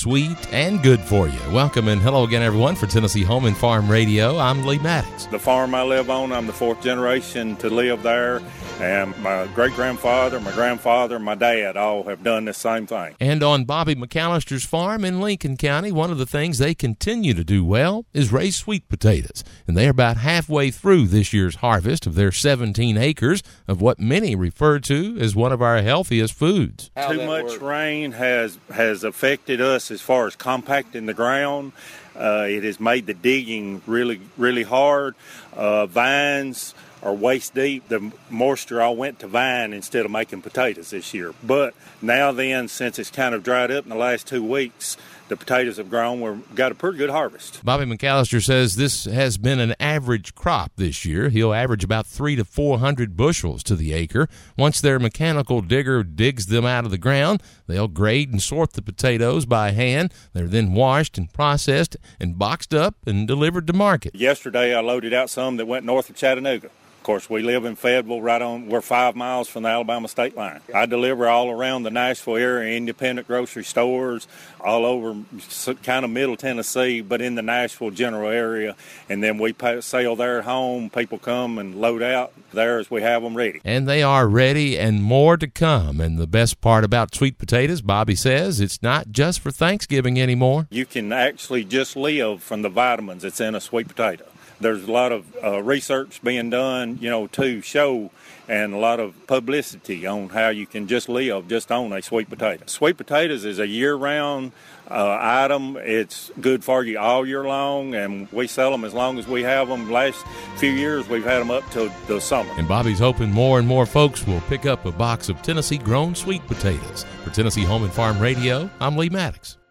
sweet, and good for you. Welcome and hello again, everyone, for Tennessee Home and Farm Radio. I'm Lee Maddox. The farm I live on, I'm the fourth generation to live there, and my great-grandfather, my grandfather, my dad all have done the same thing. And on Bobby McAllister's farm in Lincoln County, one of the things they continue to do well is raise sweet potatoes. And they are about halfway through this year's harvest of their 17 acres of what many refer to as one of our healthiest foods. Too much rain has affected us as far as compacting the ground. It has made the digging really, really hard. Vines are waist deep. The moisture all went to vine instead of making potatoes this year. But now then, since it's kind of dried up in the last 2 weeks, the potatoes have grown. We've got a pretty good harvest. Bobby McAllister says this has been an average crop this year. He'll average about 300 to 400 bushels to the acre. Once their mechanical digger digs them out of the ground, they'll grade and sort the potatoes by hand. They're then washed and processed and boxed up and delivered to market. Yesterday, I loaded out some that went north of Chattanooga. Of course, we live in Fayetteville, we're 5 miles from the Alabama state line. I deliver all around the Nashville area, independent grocery stores, all over kind of middle Tennessee, but in the Nashville general area. And then we sell there at home. People come and load out there as we have them ready. And they are ready and more to come. And the best part about sweet potatoes, Bobby says, it's not just for Thanksgiving anymore. You can actually just live from the vitamins that's in a sweet potato. There's a lot of research being done, to show, and a lot of publicity on how you can just live just on a sweet potato. Sweet potatoes is a year-round item. It's good for you all year long, and we sell them as long as we have them. Last few years, we've had them up till the summer. And Bobby's hoping more and more folks will pick up a box of Tennessee-grown sweet potatoes. For Tennessee Home and Farm Radio, I'm Lee Maddox.